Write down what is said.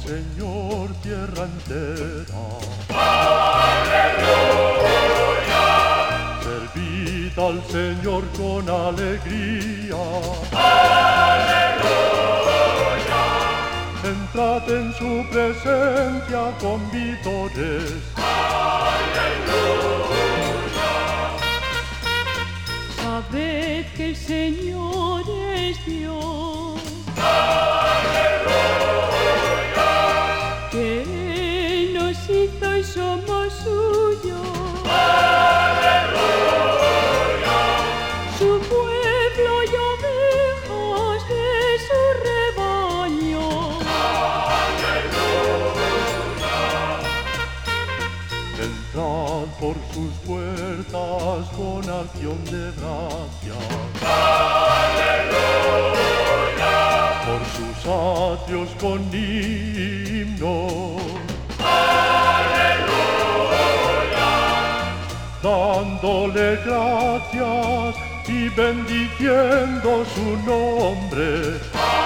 Señor, tierra entera. ¡Aleluya! Servid al Señor con alegría. ¡Aleluya! Entrad en su presencia con vítores. ¡Aleluya! Sabed que el Señor es Dios. ¡Aleluya! Que Él nos hizo y somos suyos. ¡Aleluya! Su pueblo y ovejas de su rebaño. ¡Aleluya! Entrad por sus puertas con acción de gracias. ¡Aleluya! Por sus atrios con himnos. ¡Aleluya! Dándole gracias y bendiciendo su nombre.